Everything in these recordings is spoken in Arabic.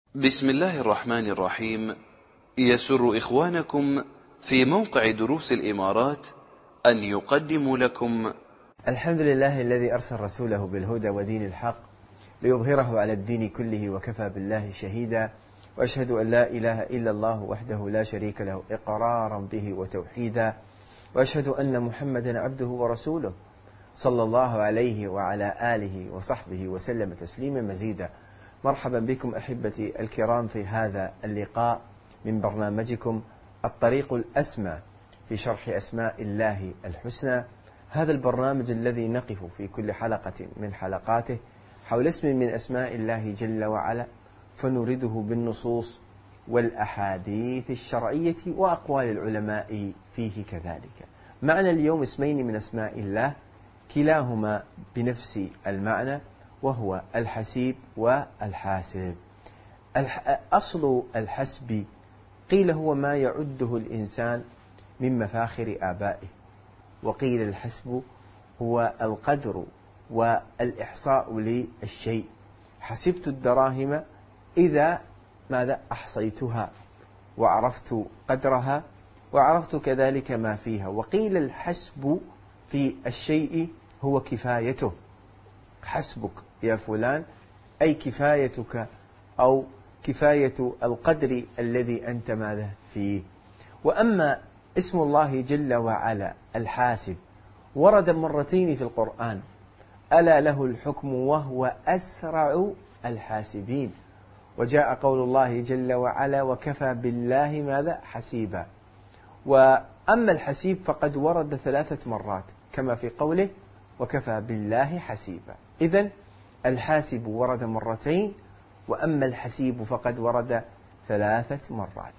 بسم الله الرحمن الرحيم. يسر إخوانكم في موقع دروس الإمارات أن يقدموا لكم الحمد لله الذي أرسل رسوله بالهدى ودين الحق ليظهره على الدين كله وكفى بالله شهيدا، وأشهد أن لا إله إلا الله وحده لا شريك له إقرارا به وتوحيدا، وأشهد أن محمدا عبده ورسوله صلى الله عليه وعلى آله وصحبه وسلم تسليما مزيدا. مرحبا بكم أحبتي الكرام في هذا اللقاء من برنامجكم الطريق الأسمى في شرح أسماء الله الحسنى. هذا البرنامج الذي نقف في كل حلقة من حلقاته حول اسم من أسماء الله جل وعلا، فنرده بالنصوص والأحاديث الشرعية وأقوال العلماء فيه كذلك. معنا اليوم اسمين من أسماء الله كلاهما بنفس المعنى، وهو الحسيب والحاسب. أصل الحسب قيل هو ما يعده الإنسان من مفاخر آبائه، وقيل الحسب هو القدر والإحصاء للشيء. حسبت الدراهم إذا ماذا أحصيتها وعرفت قدرها وعرفت كذلك ما فيها. وقيل الحسب في الشيء هو كفايته، حسبك يا فلان أي كفايتك أو كفاية القدر الذي أنت ماذا فيه. وأما اسم الله جل وعلا الحاسب ورد مرتين في القرآن: ألا له الحكم وهو أسرع الحاسبين. وجاء قول الله جل وعلا: وكفى بالله ماذا حسيبا. وأما الحسيب فقد ورد 3 مرات كما في قوله: وكفى بالله حسيبا. إذن الحاسب ورد مرتين، وأما الحسيب فقد ورد 3 مرات.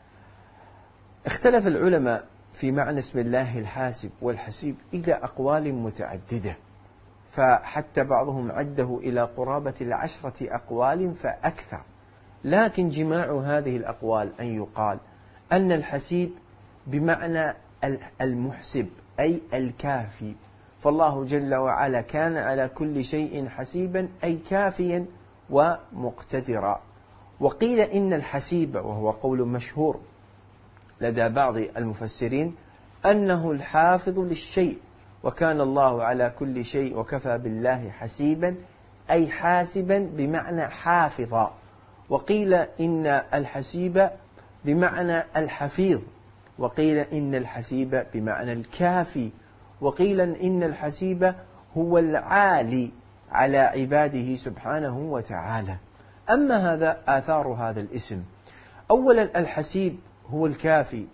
اختلف العلماء في معنى اسم الله الحاسب والحسيب إلى أقوال متعددة، فحتى بعضهم عده إلى قرابة 10 أقوال فأكثر. لكن جماع هذه الأقوال أن يقال أن الحسيب بمعنى المحسب أي الكافي، فالله جل وعلا كان على كل شيء حسيبا أي كافيا ومقتدرا. وقيل إن الحسيب، وهو قول مشهور لدى بعض المفسرين، أنه الحافظ للشيء، وكان الله على كل شيء وكفى بالله حسيبا أي حاسبا بمعنى حافظا. وقيل إن الحسيب بمعنى الحفيظ، وقيل إن الحسيب بمعنى الكافي، وقيل إن الحسيب هو العالي على عباده سبحانه وتعالى. أما هذا آثار هذا الاسم: أولا الحسيب هو الكافي،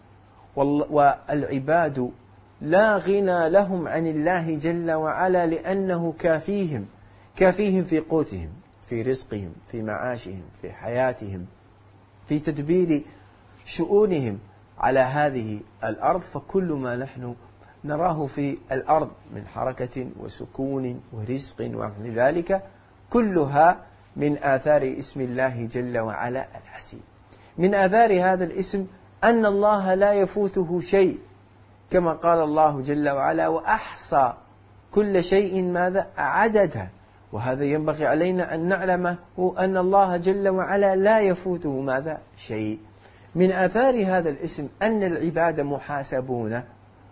والعباد لا غنى لهم عن الله جل وعلا، لأنه كافيهم في قوتهم، في رزقهم، في معاشهم، في حياتهم، في تدبير شؤونهم على هذه الأرض. فكل ما نحن نراه في الأرض من حركة وسكون ورزق ونحو ذلك كلها من آثار اسم الله جل وعلا الحسيب. من آثار هذا الاسم أن الله لا يفوته شيء، كما قال الله جل وعلا: وأحصى كل شيء ماذا عددا. وهذا ينبغي علينا أن نعلمه، أن الله جل وعلا لا يفوته ماذا شيء. من آثار هذا الاسم أن العباد محاسبون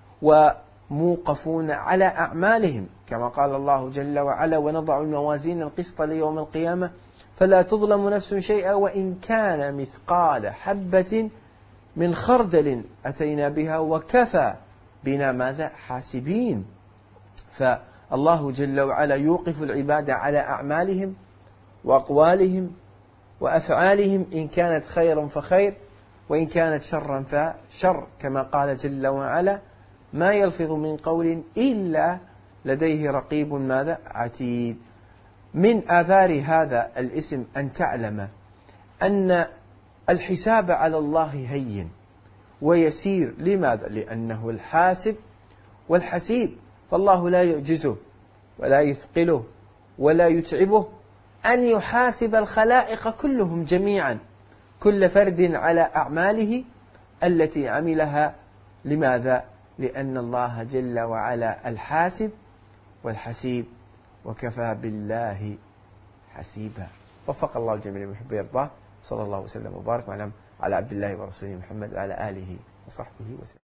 وموقفون على أعمالهم، كما قال الله جل وعلا: ونضع الموازين القسط ليوم القيامة فلا تظلم نفس شيئا وإن كان مثقال حبة من خردل أتينا بها وكفى بنا ماذا حاسبين. فالله جل وعلا يوقف العباد على أعمالهم وأقوالهم وأفعالهم، إن كانت خيرا فخير وإن كانت شرا فشر، كما قال جل وعلا: ما يلفظ من قول إلا لديه رقيب ماذا عتيد. من آثار هذا الاسم أن تعلم أن الحساب على الله هين ويسير. لماذا؟ لأنه الحاسب والحسيب، فالله لا يعجزه ولا يثقله ولا يتعبه أن يحاسب الخلائق كلهم جميعا، كل فرد على أعماله التي عملها. لماذا؟ لأن الله جل وعلا الحاسب والحسيب، وكفى بالله حسيبا. وفق الله الجميع لما يحب ويرضاه. صلى الله وسلم وبارك على عبد الله ورسوله محمد وعلى آله وصحبه وسلم.